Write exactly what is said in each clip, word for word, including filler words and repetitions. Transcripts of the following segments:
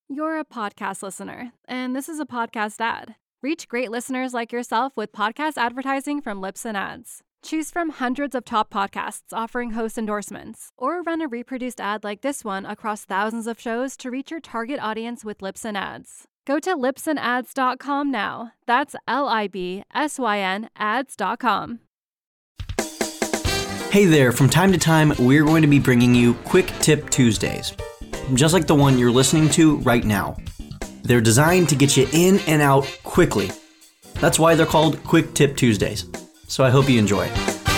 You're a podcast listener, and this is a podcast ad. Reach great listeners like yourself with podcast advertising from Libsyn Ads. Choose from hundreds of top podcasts offering host endorsements, or run a reproduced ad like this one across thousands of shows to reach your target audience with Libsyn Ads. Go to libsyn ads dot com now. That's L I B S Y N ads dot com. Hey there, from time to time, we're going to be bringing you Quick Tip Tuesdays, just like the one you're listening to right now. They're designed to get you in and out quickly. That's why they're called Quick Tip Tuesdays. So I hope you enjoy.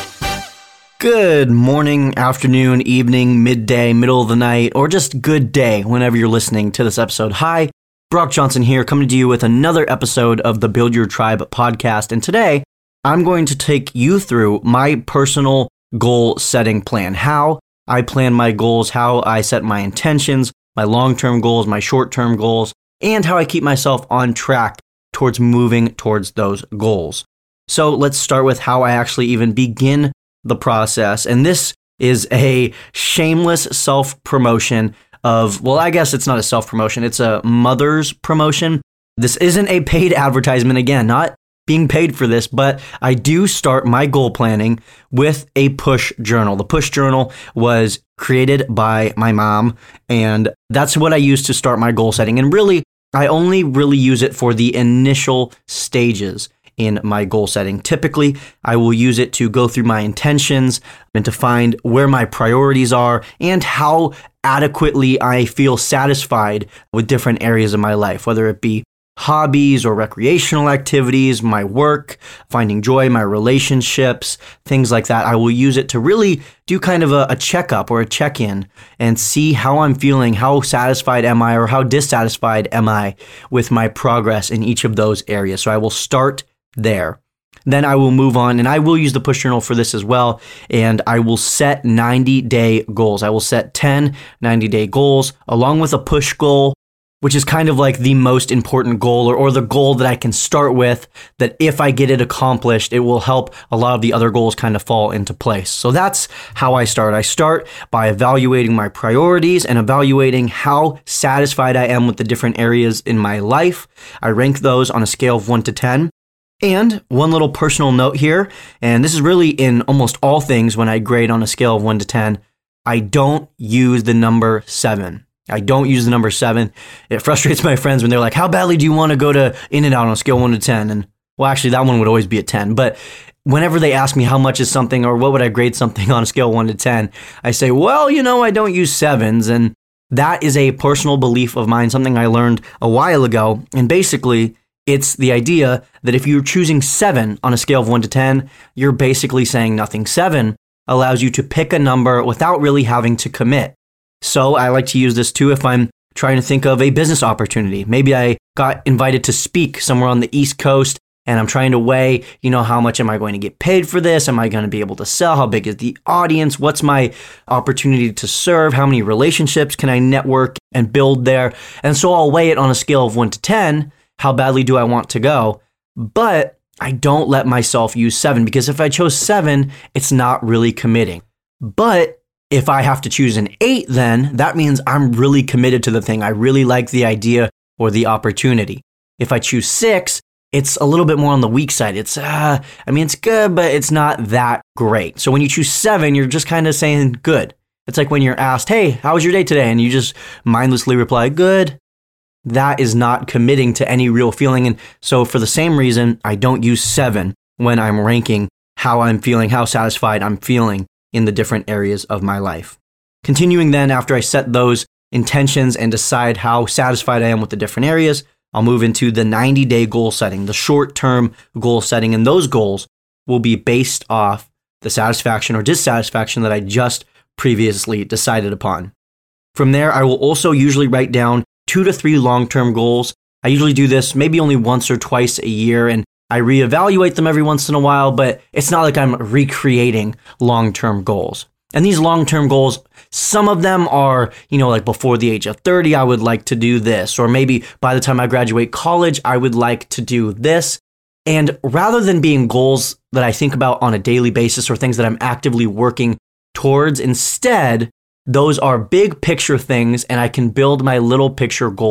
Good morning, afternoon, evening, midday, middle of the night, or just good day whenever you're listening to this episode. Hi, Brock Johnson here, coming to you with another episode of the Build Your Tribe podcast. And today, I'm going to take you through my personal goal setting plan, how I plan my goals, how I set my intentions, my long-term goals, my short-term goals, and how I keep myself on track towards moving towards those goals. So let's start with how I actually even begin the process. And this is a shameless self-promotion of, well, I guess it's not a self-promotion, it's a mother's promotion. This isn't a paid advertisement, again, not being paid for this, but I do start my goal planning with a push journal. The push journal was created by my mom, and that's what I use to start my goal setting. And really, I only really use it for the initial stages in my goal setting. Typically, I will use it to go through my intentions and to find where my priorities are and how adequately I feel satisfied with different areas of my life, whether it be hobbies or recreational activities, my work, finding joy, my relationships, things like that. I will use it to really do kind of a, a checkup or a check-in and see how I'm feeling, how satisfied am I or how dissatisfied am I with my progress in each of those areas. So I will start there. Then I will move on, and I will use the push journal for this as well, and I will set ninety-day goals. I will set ten ninety-day goals along with a push goal, which is kind of like the most important goal or, or the goal that I can start with, that if I get it accomplished, it will help a lot of the other goals kind of fall into place. So that's how I start. I start by evaluating my priorities and evaluating how satisfied I am with the different areas in my life. I rank those on a scale of one to ten. And one little personal note here, and this is really in almost all things when I grade on a scale of one to ten, I don't use the number seven. I don't use the number seven. It frustrates my friends when they're like, how badly do you want to go to In-N-Out on a scale of one to ten? And well, actually, that one would always be a ten. But whenever they ask me how much is something or what would I grade something on a scale of one to ten, I say, well, you know, I don't use sevens. And that is a personal belief of mine, something I learned a while ago. And basically, it's the idea that if you're choosing seven on a scale of one to ten, you're basically saying nothing. seven allows you to pick a number without really having to commit. So I like to use this too if I'm trying to think of a business opportunity. Maybe I got invited to speak somewhere on the East Coast and I'm trying to weigh, you know, how much am I going to get paid for this? Am I going to be able to sell? How big is the audience? What's my opportunity to serve? How many relationships can I network and build there? And so I'll weigh it on a scale of one to ten. How badly do I want to go? But I don't let myself use seven, because if I chose seven, it's not really committing. But if I have to choose an eight, then that means I'm really committed to the thing. I really like the idea or the opportunity. If I choose six, it's a little bit more on the weak side. It's, uh, I mean, it's good, but it's not that great. So when you choose seven, you're just kind of saying good. It's like when you're asked, hey, how was your day today? And you just mindlessly reply, good. That is not committing to any real feeling. And so for the same reason, I don't use seven when I'm ranking how I'm feeling, how satisfied I'm feeling in the different areas of my life. Continuing then, after I set those intentions and decide how satisfied I am with the different areas, I'll move into the ninety-day goal setting, the short-term goal setting. And those goals will be based off the satisfaction or dissatisfaction that I just previously decided upon. From there, I will also usually write down two to three long-term goals. I usually do this maybe only once or twice a year, and I reevaluate them every once in a while, but it's not like I'm recreating long-term goals. And these long-term goals, some of them are, you know, like before the age of thirty, I would like to do this, or maybe by the time I graduate college, I would like to do this. And rather than being goals that I think about on a daily basis or things that I'm actively working towards, instead, those are big picture things, and I can build my little picture goals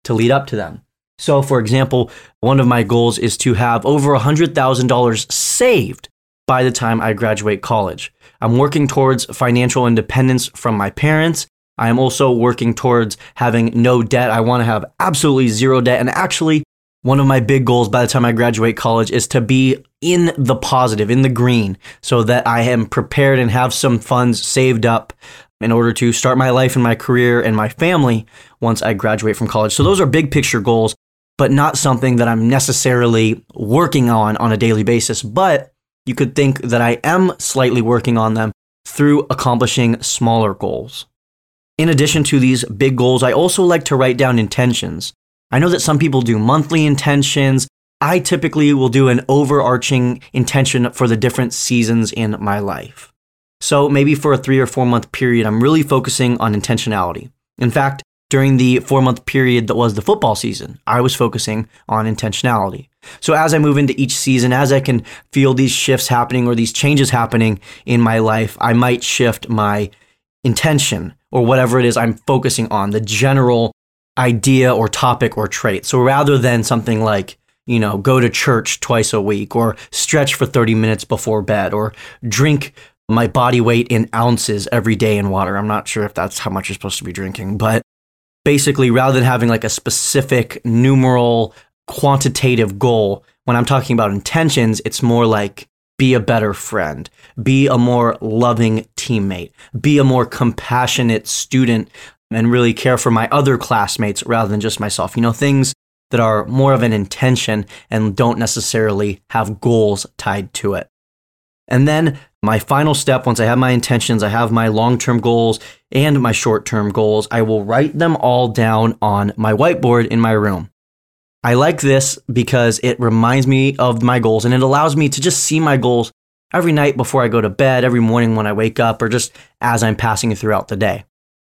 to lead up to them. So, for example, one of my goals is to have over one hundred thousand dollars saved by the time I graduate college. I'm working towards financial independence from my parents. I am also working towards having no debt. I want to have absolutely zero debt. And actually, one of my big goals by the time I graduate college is to be in the positive, in the green, so that I am prepared and have some funds saved up in order to start my life and my career and my family once I graduate from college. So those are big picture goals, but not something that I'm necessarily working on on a daily basis. But you could think that I am slightly working on them through accomplishing smaller goals. In addition to these big goals, I also like to write down intentions. I know that some people do monthly intentions. I typically will do an overarching intention for the different seasons in my life. So maybe for a three or four month period, I'm really focusing on intentionality. In fact, during the four month period that was the football season, I was focusing on intentionality. So as I move into each season, as I can feel these shifts happening or these changes happening in my life, I might shift my intention or whatever it is I'm focusing on, the general idea or topic or trait. So rather than something like, you know, go to church twice a week or stretch for thirty minutes before bed or drink my body weight in ounces every day in water. I'm not sure if that's how much you're supposed to be drinking, but basically rather than having like a specific numeral quantitative goal, when I'm talking about intentions, it's more like be a better friend, be a more loving teammate, be a more compassionate student, and really care for my other classmates rather than just myself. You know, things that are more of an intention and don't necessarily have goals tied to it. And then my final step, once I have my intentions, I have my long-term goals and my short-term goals, I will write them all down on my whiteboard in my room. I like this because it reminds me of my goals and it allows me to just see my goals every night before I go to bed, every morning when I wake up, or just as I'm passing throughout the day.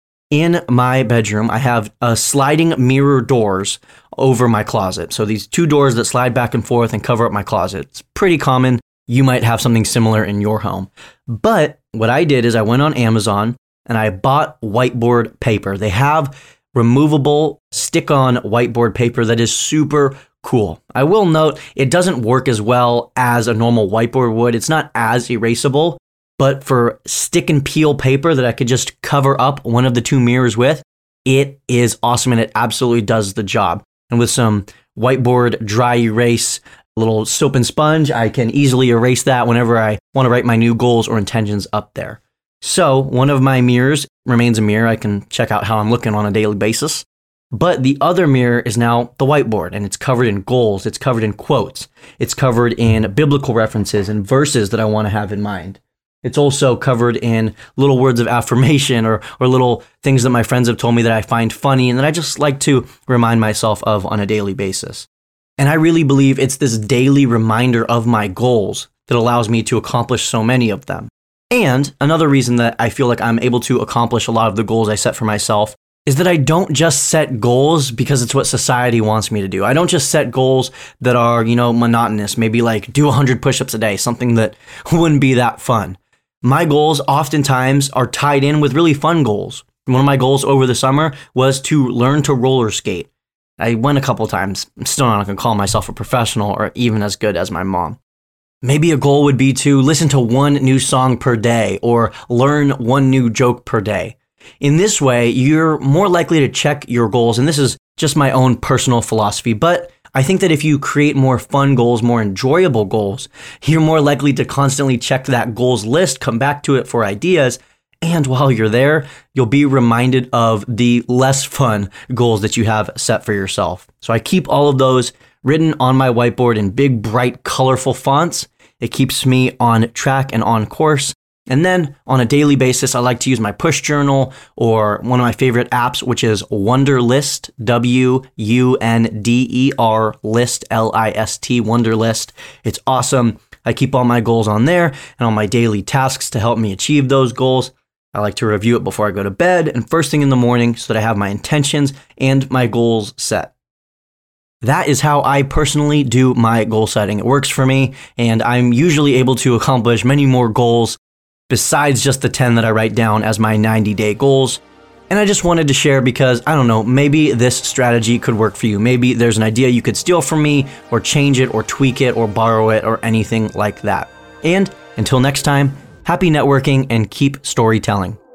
In my bedroom, I have a sliding mirror doors over my closet. So these two doors that slide back and forth and cover up my closet. It's pretty common. You might have something similar in your home. But what I did is I went on Amazon and I bought whiteboard paper. They have removable stick-on whiteboard paper that is super cool. I will note it doesn't work as well as a normal whiteboard would. It's not as erasable, but for stick and peel paper that I could just cover up one of the two mirrors with, it is awesome and it absolutely does the job. And with some whiteboard dry erase, a little soap and sponge, I can easily erase that whenever I want to write my new goals or intentions up there. So one of my mirrors remains a mirror. I can check out how I'm looking on a daily basis. But the other mirror is now the whiteboard, and it's covered in goals. It's covered in quotes. It's covered in biblical references and verses that I want to have in mind. It's also covered in little words of affirmation or or little things that my friends have told me that I find funny and that I just like to remind myself of on a daily basis. And I really believe it's this daily reminder of my goals that allows me to accomplish so many of them. And another reason that I feel like I'm able to accomplish a lot of the goals I set for myself is that I don't just set goals because it's what society wants me to do. I don't just set goals that are, you know, monotonous, maybe like do one hundred push-ups a day, something that wouldn't be that fun. My goals oftentimes are tied in with really fun goals. One of my goals over the summer was to learn to roller skate. I went a couple times. I'm still not going to call myself a professional or even as good as my mom. Maybe a goal would be to listen to one new song per day or learn one new joke per day. In this way, you're more likely to check your goals, and this is just my own personal philosophy, but I think that if you create more fun goals, more enjoyable goals, you're more likely to constantly check that goals list, come back to it for ideas, and while you're there, you'll be reminded of the less fun goals that you have set for yourself. So I keep all of those written on my whiteboard in big, bright, colorful fonts. It keeps me on track and on course. And then on a daily basis, I like to use my push journal or one of my favorite apps, which is Wunderlist, W U N D E R list, L I S T, Wunderlist. It's awesome. I keep all my goals on there and all my daily tasks to help me achieve those goals. I like to review it before I go to bed and first thing in the morning so that I have my intentions and my goals set. That is how I personally do my goal setting. It works for me, and I'm usually able to accomplish many more goals besides just the ten that I write down as my ninety-day goals. And I just wanted to share because, I don't know, maybe this strategy could work for you. Maybe there's an idea you could steal from me, or change it, or tweak it, or borrow it, or anything like that. And until next time, happy networking and keep storytelling.